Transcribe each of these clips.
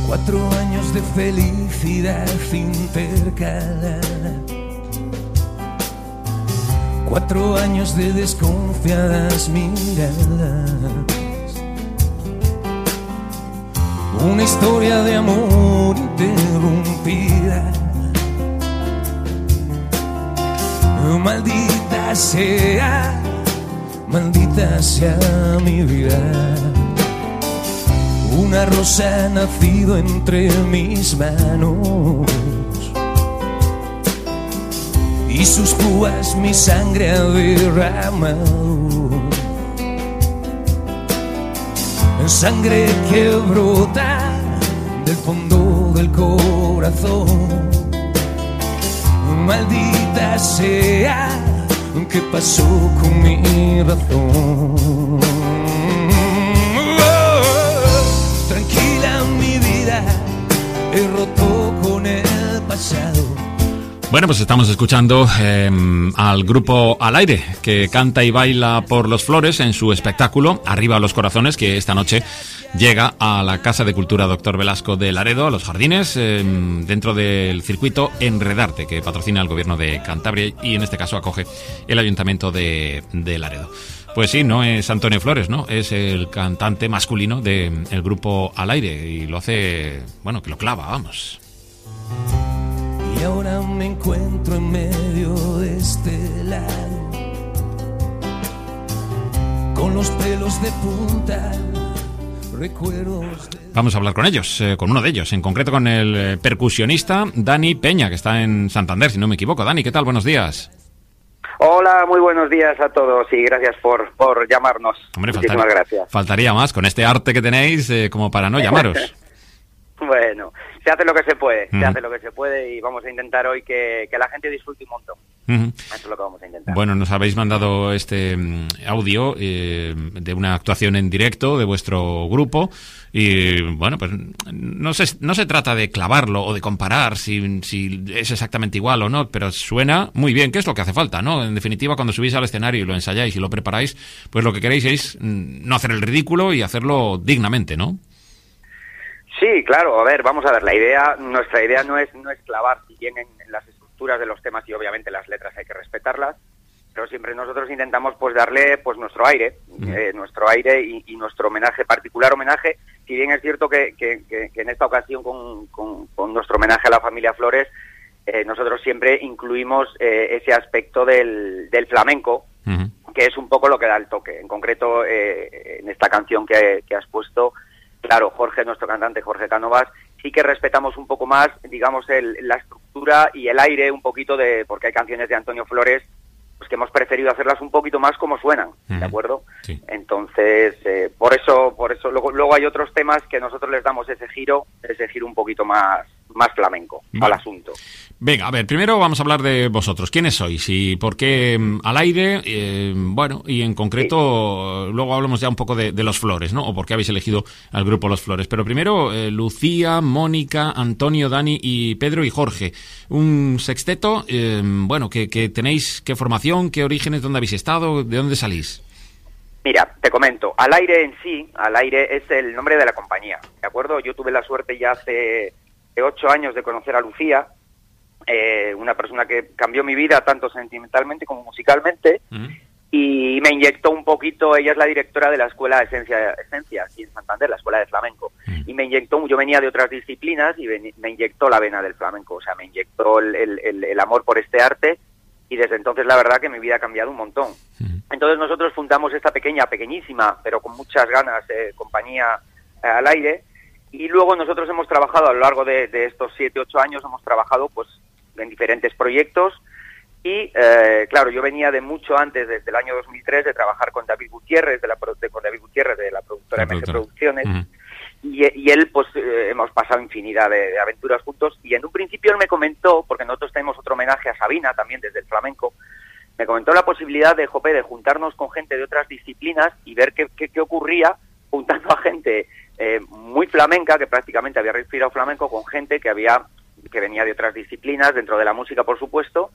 4 años de felicidad intercalada, 4 años de desconfiadas miradas, una historia de amor interrumpida. Maldita sea mi vida. Una rosa ha nacido entre mis manos y sus púas mi sangre ha derramado. Sangre que brota del fondo del corazón. Maldita sea, ¿qué pasó con mi razón? Tranquila mi vida, he roto con el pasado. Bueno, pues estamos escuchando al grupo Al Aire, que canta y baila por los Flores en su espectáculo Arriba los Corazones, que esta noche llega a la Casa de Cultura Doctor Velasco de Laredo, a los Jardines, dentro del circuito Enredarte, que patrocina el Gobierno de Cantabria y en este caso acoge el Ayuntamiento de Laredo. Pues sí, no es Antonio Flores, ¿no? Es el cantante masculino del grupo Al Aire y lo hace, bueno, que lo clava, vamos. Y ahora me encuentro en medio de este lado, con los pelos de punta, recuerdos de... Vamos a hablar con ellos, con uno de ellos, en concreto con el percusionista Dani Peña, que está en Santander, si no me equivoco. Dani, ¿qué tal? Buenos días. Hola, muy buenos días a todos y gracias por llamarnos. Hombre, muchísimas gracias. Faltaría más, con este arte que tenéis, como para no llamaros. Bueno, se hace lo que se puede, se hace lo que se puede y vamos a intentar hoy que la gente disfrute un montón. Eso es lo que vamos a intentar. Bueno, nos habéis mandado este audio de una actuación en directo de vuestro grupo y, bueno, pues no se trata de clavarlo o de comparar si es exactamente igual o no, pero suena muy bien, que es lo que hace falta, ¿no? En definitiva, cuando subís al escenario y lo ensayáis y lo preparáis, pues lo que queréis es no hacer el ridículo y hacerlo dignamente, ¿no? Sí, claro, a ver, vamos a ver, nuestra idea no es clavar, si bien en las estructuras de los temas y obviamente las letras hay que respetarlas, pero siempre nosotros intentamos pues darle pues nuestro aire y nuestro homenaje, particular homenaje, si bien es cierto que en esta ocasión con nuestro homenaje a la familia Flores, nosotros siempre incluimos ese aspecto del flamenco, que es un poco lo que da el toque, en concreto en esta canción que has puesto. Claro, Jorge, nuestro cantante Jorge Cánovas, sí que respetamos un poco más, digamos, la estructura y el aire un poquito porque hay canciones de Antonio Flores pues que hemos preferido hacerlas un poquito más como suenan, ¿de acuerdo? Sí. Entonces, por eso luego hay otros temas que nosotros les damos ese giro un poquito más flamenco al asunto. Venga, a ver, primero vamos a hablar de vosotros. ¿Quiénes sois y por qué Al Aire? Bueno, y en concreto, sí. Luego hablamos ya un poco de los Flores, ¿no? O por qué habéis elegido al grupo Los Flores. Pero primero, Lucía, Mónica, Antonio, Dani y Pedro y Jorge. Un sexteto, bueno, que tenéis, ¿qué formación, qué orígenes, dónde habéis estado, de dónde salís? Mira, te comento, Al Aire en sí, Al Aire es el nombre de la compañía, ¿de acuerdo? Yo tuve la suerte ya hace 8 años de conocer a Lucía, una persona que cambió mi vida tanto sentimentalmente como musicalmente, y me inyectó un poquito. Ella es la directora de la escuela Esencia aquí en Santander, la escuela de flamenco, y me inyectó, yo venía de otras disciplinas y me inyectó la vena del flamenco, o sea, me inyectó el amor por este arte, y desde entonces la verdad que mi vida ha cambiado un montón. Entonces nosotros fundamos esta pequeñísima, pero con muchas ganas, compañía Al Aire, y luego nosotros hemos trabajado a lo largo de estos 7-8 años, hemos trabajado pues en diferentes proyectos y, claro, yo venía de mucho antes, desde el año 2003, de trabajar con David Gutiérrez, de la productora MG Producciones, y él, pues, hemos pasado infinidad de aventuras juntos, y en un principio él me comentó, porque nosotros tenemos otro homenaje a Sabina, también desde el flamenco, me comentó la posibilidad de juntarnos con gente de otras disciplinas y ver qué ocurría juntando a gente muy flamenca, que prácticamente había respirado flamenco, con gente que venía de otras disciplinas, dentro de la música, por supuesto,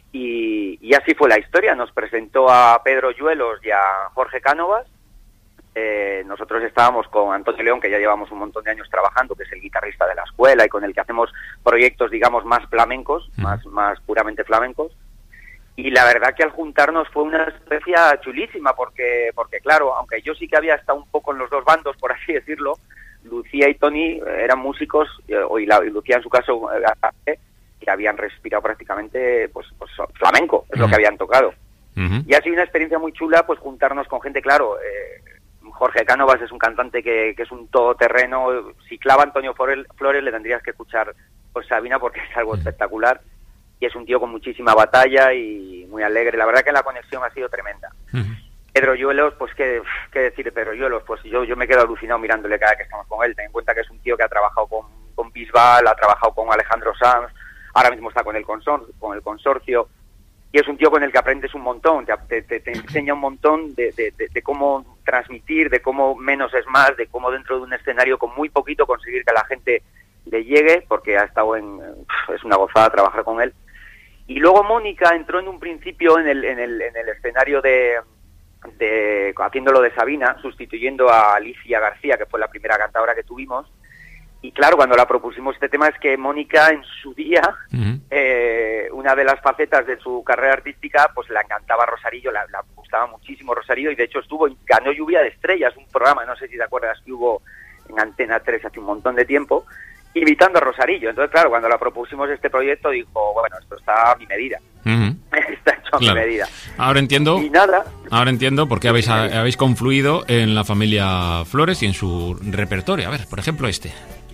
y así fue la historia. Nos presentó a Pedro Yuelos y a Jorge Cánovas, nosotros estábamos con Antonio León, que ya llevamos un montón de años trabajando, que es el guitarrista de la escuela y con el que hacemos proyectos, digamos, más flamencos, más puramente flamencos. Y la verdad que al juntarnos fue una experiencia chulísima, porque claro, aunque yo sí que había estado un poco en los dos bandos, por así decirlo, Lucía y Tony eran músicos, y Lucía en su caso, que habían respirado prácticamente pues flamenco, es lo que habían tocado. Y ha sido una experiencia muy chula, pues juntarnos con gente, claro, Jorge Cánovas es un cantante que es un todoterreno. Si clava Antonio Flores le tendrías que escuchar pues Sabina, porque es algo espectacular, y es un tío con muchísima batalla y muy alegre. La verdad que la conexión ha sido tremenda. Pedro Yuelos, pues qué decir de Pedro Yuelos, pues yo me quedo alucinado mirándole cada vez que estamos con él. Ten en cuenta que es un tío que ha trabajado con Bisbal, ha trabajado con Alejandro Sanz, ahora mismo está con el consorcio, y es un tío con el que aprendes un montón, te enseña un montón de cómo transmitir, de cómo menos es más, de cómo dentro de un escenario con muy poquito conseguir que a la gente le llegue, porque ha estado es una gozada trabajar con él. Y luego Mónica entró en un principio en el escenario haciéndolo de Sabina, sustituyendo a Alicia García, que fue la primera cantadora que tuvimos. Y claro, cuando la propusimos este tema, es que Mónica en su día, una de las facetas de su carrera artística, pues la encantaba Rosarillo, la gustaba muchísimo Rosarillo, y de hecho ganó Lluvia de Estrellas, un programa, no sé si te acuerdas, que hubo en Antena 3 hace un montón de tiempo, imitando a Rosarillo. Entonces, claro, cuando la propusimos este proyecto, dijo, bueno, esto está a mi medida. Está hecho a mi medida. Ahora entiendo. Y nada. Ahora entiendo por qué habéis confluido en la familia Flores y en su repertorio. A ver, por ejemplo, este.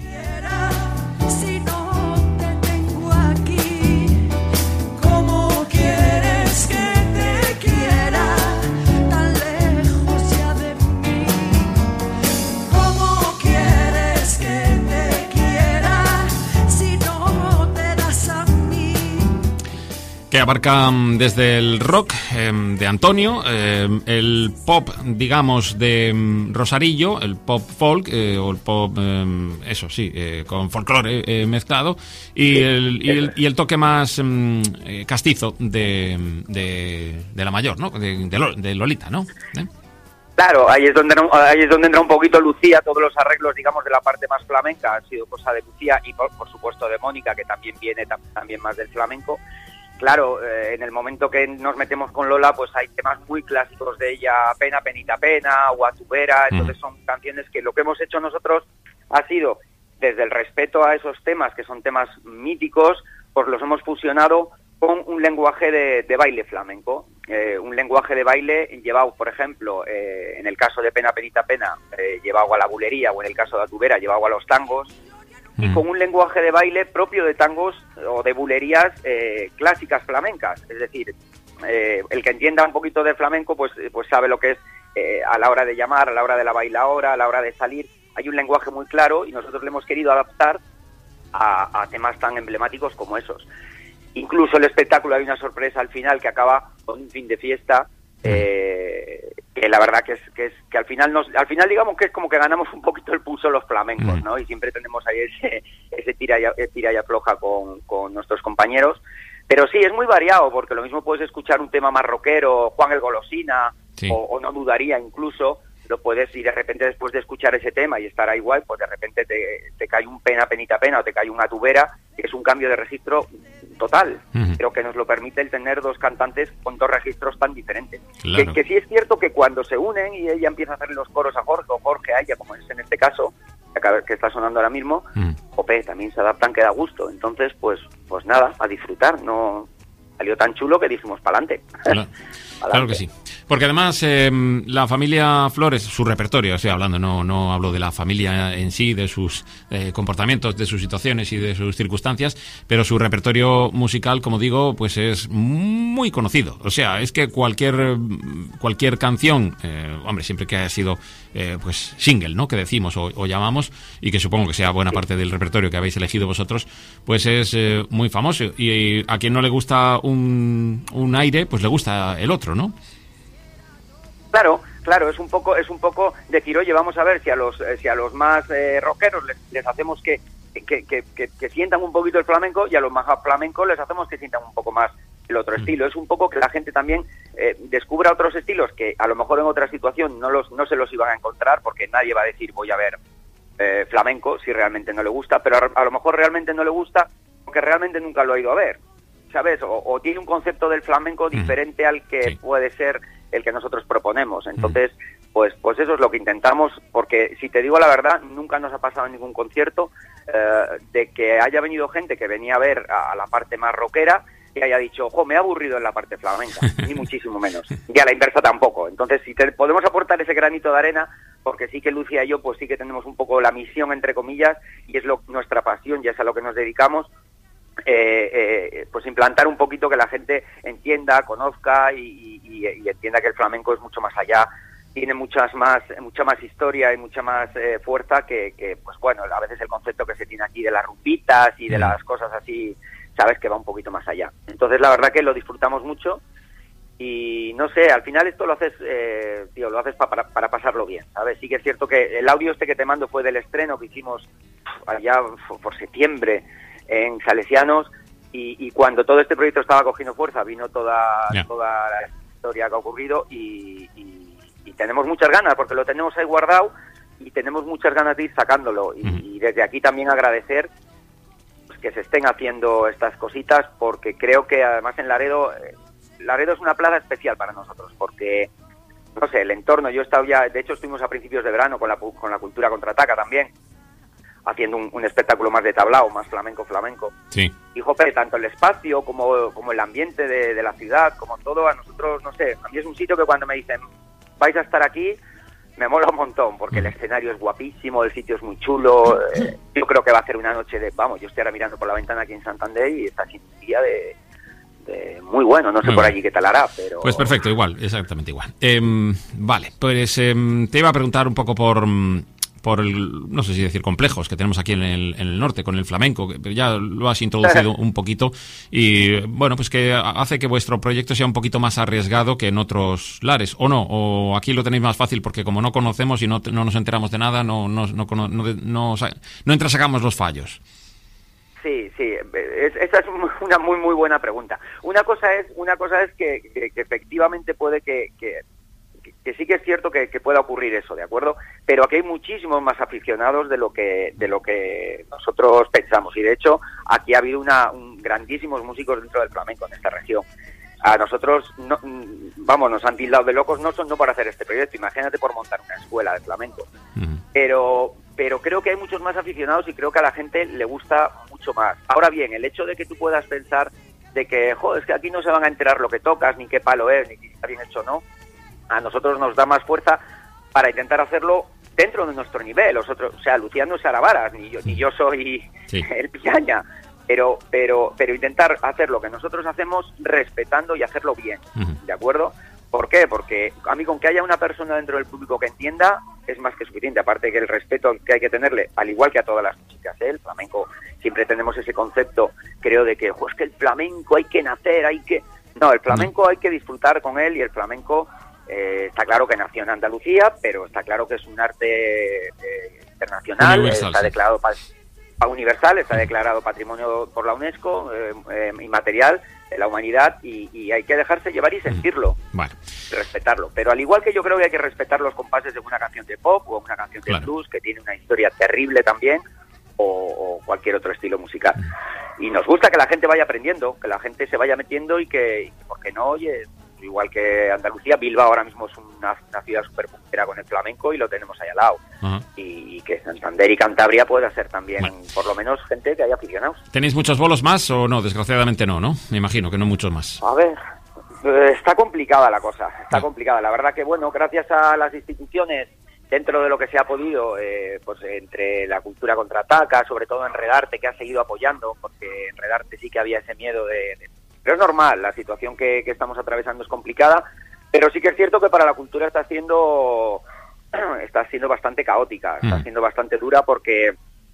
Que abarca desde el rock de Antonio, el pop, digamos, de Rosarillo, el pop folk, o el pop, eso sí, con folclore mezclado, y el toque más castizo de la mayor, ¿no? De Lolita, ¿no? Claro, ahí es donde entra un poquito Lucía. Todos los arreglos, digamos, de la parte más flamenca han sido cosa de Lucía, y por supuesto de Mónica, que también viene también más del flamenco. Claro, en el momento que nos metemos con Lola, pues hay temas muy clásicos de ella, Pena, Penita, Pena, Guatubera. Entonces son canciones que lo que hemos hecho nosotros ha sido, desde el respeto a esos temas, que son temas míticos, pues los hemos fusionado con un lenguaje de baile flamenco. Un lenguaje de baile llevado, por ejemplo, en el caso de Pena, Penita, Pena, llevado a la bulería, o en el caso de Guatubera, llevado a los tangos, y con un lenguaje de baile propio de tangos o de bulerías clásicas flamencas. Es decir, el que entienda un poquito de flamenco pues sabe lo que es a la hora de llamar, a la hora de la bailaora, a la hora de salir. Hay un lenguaje muy claro, y nosotros le hemos querido adaptar a temas tan emblemáticos como esos. Incluso el espectáculo, hay una sorpresa al final que acaba con un fin de fiesta, que la verdad que al final digamos que es como que ganamos un poquito el pulso los flamencos, ¿no? Y siempre tenemos ahí ese tira y afloja con nuestros compañeros. Pero sí, es muy variado, porque lo mismo puedes escuchar un tema más rockero, Juan el Golosina, o No Dudaría incluso, lo puedes, y de repente después de escuchar ese tema y estar ahí igual, pues de repente te cae un Pena, Penita, Pena, o te cae una Tubera, que es un cambio de registro total, pero que nos lo permite el tener dos cantantes con dos registros tan diferentes. Claro. Que sí es cierto que cuando se unen y ella empieza a hacer los coros a Jorge, o Jorge a ella, como es en este caso, que está sonando ahora mismo, también se adaptan, que da gusto. Entonces, pues nada, a disfrutar. No salió tan chulo que dijimos pa'lante. Claro que sí. Porque además la familia Flores, su repertorio, estoy hablando, no hablo de la familia en sí, de sus comportamientos, de sus situaciones y de sus circunstancias, pero su repertorio musical, como digo, pues es muy conocido. O sea, es que cualquier canción, hombre, siempre que haya sido pues single, ¿no?, que decimos o llamamos, y que supongo que sea buena parte del repertorio que habéis elegido vosotros, pues es muy famoso. Y a quien no le gusta un aire, pues le gusta el otro, ¿no? Claro, es un poco decir, oye, vamos a ver si a los más rockeros les hacemos que sientan un poquito el flamenco, y a los más flamencos les hacemos que sientan un poco más el otro estilo. Es un poco que la gente también descubra otros estilos que a lo mejor en otra situación no se los iban a encontrar, porque nadie va a decir voy a ver flamenco si realmente no le gusta, pero a lo mejor realmente no le gusta porque realmente nunca lo ha ido a ver, ¿sabes? O tiene un concepto del flamenco diferente al que puede ser el que nosotros proponemos. Entonces, pues eso es lo que intentamos, porque si te digo la verdad, nunca nos ha pasado en ningún concierto de que haya venido gente que venía a ver a la parte más rockera y haya dicho, ojo, me he aburrido en la parte flamenca, ni muchísimo menos, y a la inversa tampoco. Entonces, si podemos aportar ese granito de arena, porque sí que Lucía y yo, pues sí que tenemos un poco la misión, entre comillas, y es nuestra pasión, y es a lo que nos dedicamos, pues implantar un poquito que la gente entienda, conozca y entienda que el flamenco es mucho más allá, tiene mucha más historia y mucha más fuerza que, pues bueno, a veces el concepto que se tiene aquí de las rumbitas y de las cosas así, sabes, que va un poquito más allá. Entonces la verdad que lo disfrutamos mucho y no sé, al final esto lo haces, tío, lo haces para pasarlo bien, ¿sabes? Sí que es cierto que el audio este que te mando fue del estreno que hicimos allá por septiembre en Salesianos, y cuando todo este proyecto estaba cogiendo fuerza vino toda la historia que ha ocurrido y tenemos muchas ganas, porque lo tenemos ahí guardado y tenemos muchas ganas de ir sacándolo, y desde aquí también agradecer pues, que se estén haciendo estas cositas, porque creo que además en Laredo es una plaza especial para nosotros, porque no sé, el entorno, yo he estado ya, de hecho estuvimos a principios de verano con la Cultura Contraataca también, haciendo un espectáculo más de tablao, más flamenco. Sí. Y jope, tanto el espacio como el ambiente de la ciudad, como todo, a nosotros, no sé, a mí es un sitio que cuando me dicen, vais a estar aquí, me mola un montón, porque el escenario es guapísimo, el sitio es muy chulo, yo creo que va a ser una noche yo estoy ahora mirando por la ventana aquí en Santander y está siendo un día de muy bueno, no sé por allí qué tal hará, pero... Pues perfecto, igual, exactamente igual. Vale, pues te iba a preguntar un poco por el, no sé si decir complejos que tenemos aquí en el norte con el flamenco, pero ya lo has introducido un poquito, y bueno, pues que hace que vuestro proyecto sea un poquito más arriesgado que en otros lares, ¿o no? ¿O aquí lo tenéis más fácil porque como no conocemos y no nos enteramos de nada, no entresacamos los fallos? Sí, esa es una muy muy buena pregunta. Una cosa es que efectivamente puede que sí que es cierto que pueda ocurrir eso, ¿de acuerdo? Pero aquí hay muchísimos más aficionados de lo que nosotros pensamos, y de hecho aquí ha habido grandísimos músicos dentro del flamenco en esta región. A nosotros nos han tildado de locos, no para hacer este proyecto, imagínate por montar una escuela de flamenco. Pero creo que hay muchos más aficionados y creo que a la gente le gusta mucho más. Ahora bien, el hecho de que tú puedas pensar de que, es que aquí no se van a enterar lo que tocas, ni qué palo es, ni si está bien hecho o no, a nosotros nos da más fuerza para intentar hacerlo dentro de nuestro nivel. O sea, Lucía no es Aravaras, ni yo soy el Piaña, pero intentar hacer lo que nosotros hacemos respetando y hacerlo bien, ¿de acuerdo? ¿Por qué? Porque a mí con que haya una persona dentro del público que entienda es más que suficiente, aparte que el respeto que hay que tenerle, al igual que a todas las músicas, el flamenco, siempre tenemos ese concepto, creo, de que, es que el flamenco hay que nacer, No, el flamenco hay que disfrutar con él, y el flamenco está claro que nació en Andalucía, pero está claro que es un arte internacional, universal, está declarado universal, está declarado patrimonio por la UNESCO, inmaterial de la humanidad, y hay que dejarse llevar y sentirlo, respetarlo. Pero al igual que yo creo que hay que respetar los compases de una canción de pop o una canción de blues, que tiene una historia terrible también, o cualquier otro estilo musical. Y nos gusta que la gente vaya aprendiendo, que la gente se vaya metiendo y que ¿por qué no? Oye, igual que Andalucía, Bilbao ahora mismo es una ciudad súper puntera con el flamenco y lo tenemos ahí al lado. Y que Santander y Cantabria pueda ser también, por lo menos, gente que haya aficionados. ¿Tenéis muchos bolos más o no? Desgraciadamente no, ¿no? Me imagino que no muchos más. A ver, está complicada la cosa, complicada. La verdad que, bueno, gracias a las instituciones, dentro de lo que se ha podido, pues entre la Cultura Contraataca, sobre todo Enredarte, que ha seguido apoyando, porque Enredarte sí que había ese miedo Pero es normal, la situación que estamos atravesando es complicada, pero sí que es cierto que para la cultura está siendo bastante caótica, está siendo bastante dura porque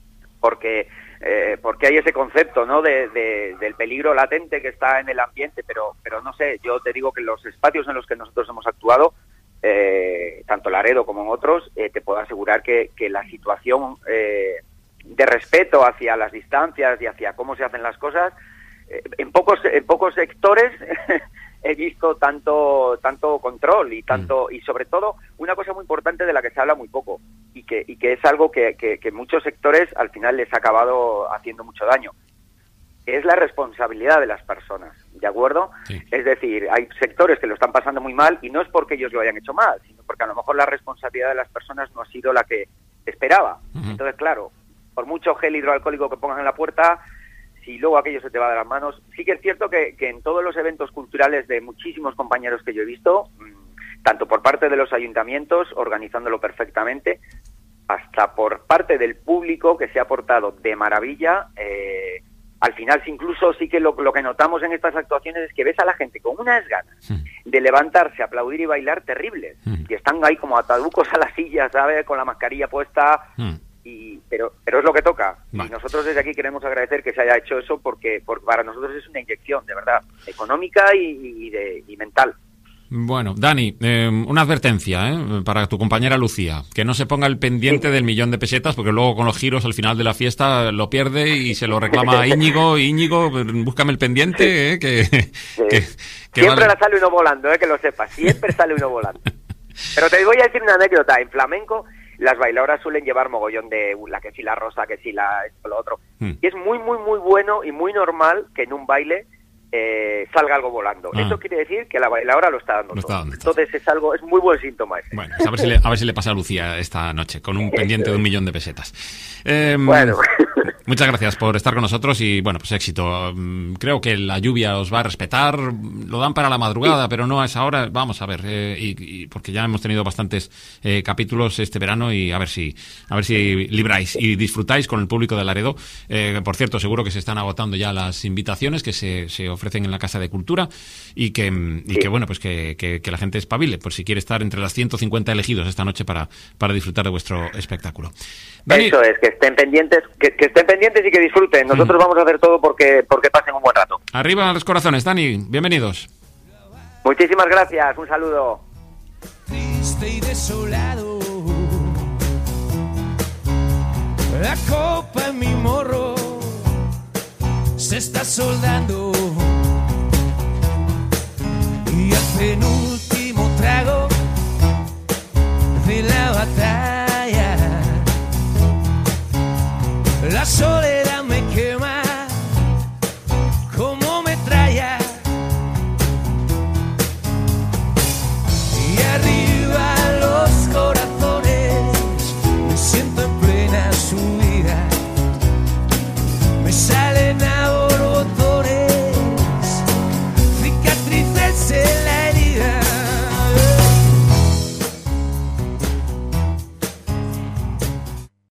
hay ese concepto, ¿no?, del peligro latente que está en el ambiente, pero no sé, yo te digo que los espacios en los que nosotros hemos actuado, tanto Laredo como en otros, te puedo asegurar que la situación de respeto hacia las distancias y hacia cómo se hacen las cosas en pocos sectores he visto tanto control y y sobre todo una cosa muy importante de la que se habla muy poco y que es algo que muchos sectores al final les ha acabado haciendo mucho daño. Es la responsabilidad de las personas, ¿de acuerdo? Sí. Es decir, hay sectores que lo están pasando muy mal y no es porque ellos lo hayan hecho mal, sino porque a lo mejor la responsabilidad de las personas no ha sido la que esperaba. Entonces, claro, por mucho gel hidroalcohólico que pongas en la puerta, si luego aquello se te va de las manos. Sí que es cierto que en todos los eventos culturales de muchísimos compañeros que yo he visto, tanto por parte de los ayuntamientos, organizándolo perfectamente, hasta por parte del público, que se ha portado de maravilla. Al final, incluso sí que lo que notamos en estas actuaciones es que ves a la gente con unas ganas de levantarse, aplaudir y bailar terribles, y están ahí como ataducos a la silla, ¿sabes?, con la mascarilla puesta. Pero es lo que toca. Vale. Y nosotros desde aquí queremos agradecer que se haya hecho eso porque para nosotros es una inyección, de verdad, económica y mental. Bueno, Dani, una advertencia para tu compañera Lucía, que no se ponga el pendiente del 1.000.000 de pesetas, porque luego con los giros al final de la fiesta lo pierde y se lo reclama a Íñigo. Íñigo, búscame el pendiente, que siempre la sale uno volando, que lo sepas, siempre sale uno volando. Pero te voy a decir una anécdota. En flamenco las bailadoras suelen llevar mogollón de la que si la rosa, que si esto, lo otro. Y es muy, muy, muy bueno y muy normal que en un baile salga algo volando. Eso quiere decir que la bailadora lo está dando todo. Entonces es muy buen síntoma ese. Bueno, a ver si le pasa a Lucía esta noche, con un pendiente de 1.000.000 de pesetas. Bueno. Muchas gracias por estar con nosotros y, bueno, pues éxito. Creo que la lluvia os va a respetar. Lo dan para la madrugada, pero no a esa hora. Vamos a ver, y porque ya hemos tenido bastantes capítulos este verano y a ver si libráis y disfrutáis con el público de Laredo. Por cierto, seguro que se están agotando ya las invitaciones que se ofrecen en la Casa de Cultura y que bueno, pues que la gente espabile, por si quiere estar entre las 150 elegidos esta noche para disfrutar de vuestro espectáculo. Dani, eso es, que estén pendientes y que disfruten. Nosotros vamos a hacer todo porque pasen un buen rato. Arriba los corazones, Dani, bienvenidos. Muchísimas gracias, un saludo. Triste y desolado, la copa en mi morro se está soldando y el penúltimo trago de la batalla, la soledad